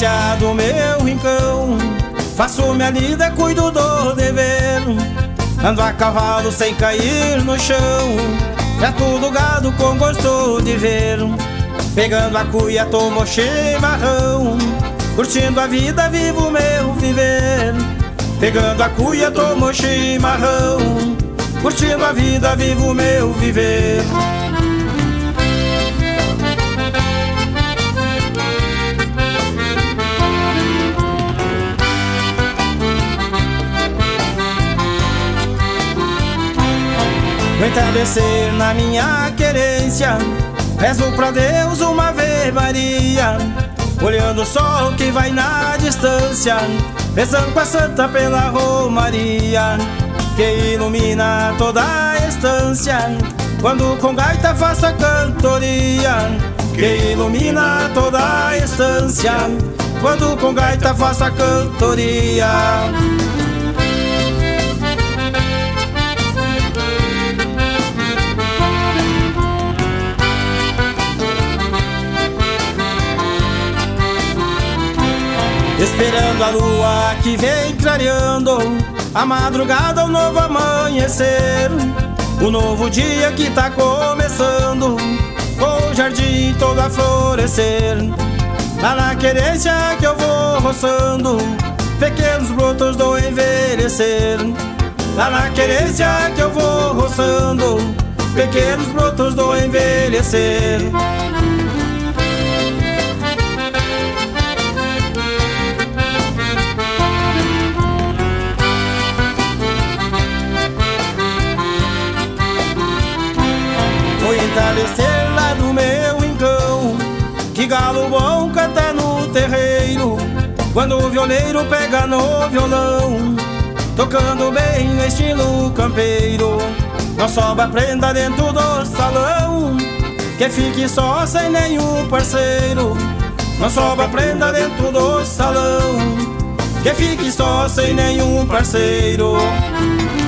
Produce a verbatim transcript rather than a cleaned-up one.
querência do meu rincão, faço minha lida, cuido do dever. Ando a cavalo sem cair no chão, já tudo gado com gosto de ver. Pegando a cuia tomo chimarrão, curtindo a vida, vivo o meu viver. Pegando a cuia tomo chimarrão, curtindo a vida, vivo o meu viver. Vou entardecer na minha querência, rezo pra Deus uma Ave Maria, olhando o sol que vai na distância, rezando com a santa pela romaria, que ilumina toda a estância, quando com gaita faço a cantoria. Que ilumina toda a estância, quando com gaita faço a cantoria. Esperando a lua que vem clareando, a madrugada, o novo amanhecer, o novo dia que tá começando, com o jardim todo a florescer. Lá na querência que eu vou roçando, pequenos brotos do envelhecer. Lá na querência que eu vou roçando, pequenos brotos do envelhecer. Vou entardecer lá do meu rincão, que galo bom canta no terreiro, quando o violeiro pega no violão, tocando bem no estilo campeiro. Não sobra prenda dentro do salão, que fique só sem nenhum parceiro. Não sobra prenda dentro do salão, que fique só sem nenhum parceiro.